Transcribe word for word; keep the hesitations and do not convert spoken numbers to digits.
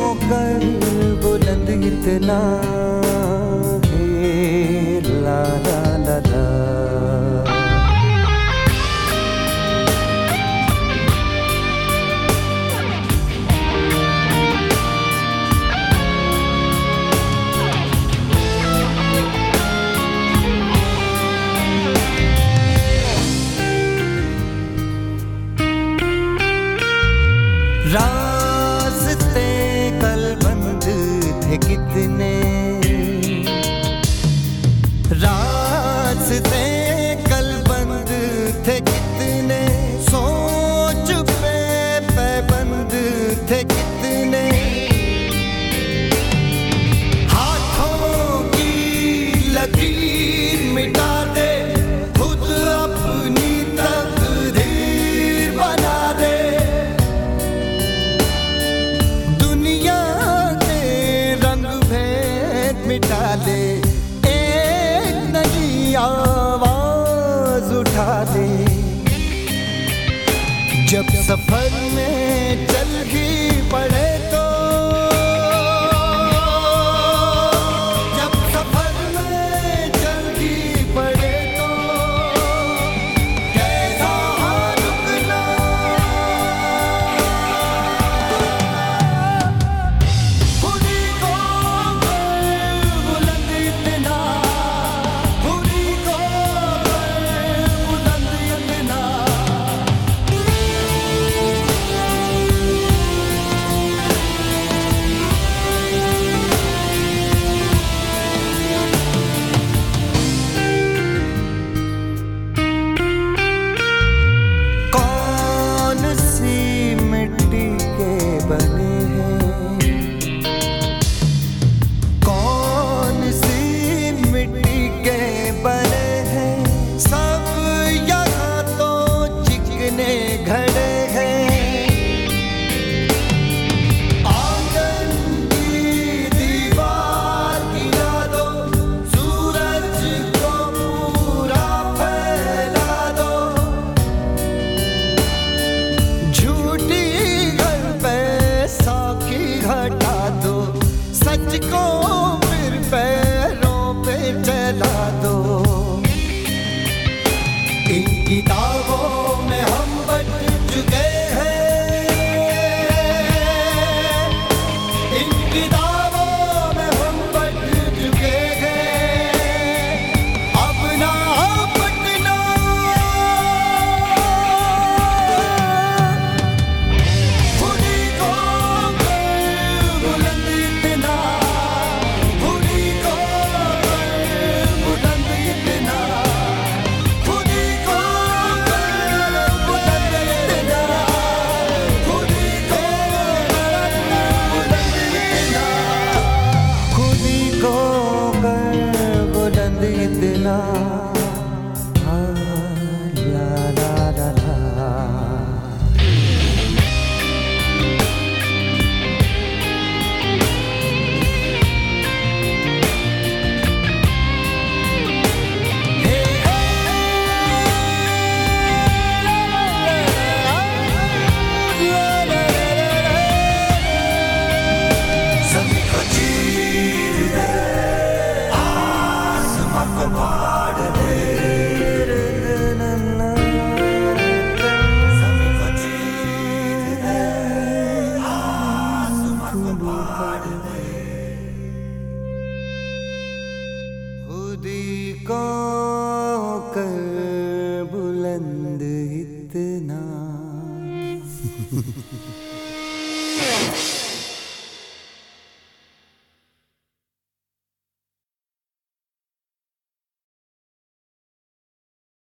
कर बुलंद इतना है, ला ला ला ला। रास्ते कल बंद थे कितने, रास्ते कल बंद थे कितने, सोच पे पैबंद थे कितने। हाथों की लकीर मिटा दे, खुद अपनी तकदीर बना दे। मिटा दे, एक नई आवाज उठा दे। जब सफर में चल ही पड़े तो, जब सफर में चल ही पड़े तो कैसा रुकना। खुदी को बुलंद इतना, खुदी को बुलंद इतना। कौन सी मिट्टी के बने हैं, कौन सी मिट्टी के बने हैं, सब यहाँ तो चिकने घड़े हैं। आंगन की दीवार गिरा दो, सूरज को पूरा फैला दो। झूठी घर पे साखी हटा दो, सच को फिर पैरों पे चला दो। इन किताबों में हम बच चुके हैं, इन किताबों में हम बच चुके हैं। अब ना पटना, खुदी को बुलंद इतना, खुदी को बुलंद इतना, खुदी को बुलंद इतना, खुदी को बुलंद इतना, खुदी को बुलंद इतना। हाँ, ला ला ला ला। सभी को चीर दे, आसमां को फाड़ दे। सभी को चीर दे, आसमां को फाड़ दे। खुदी को कर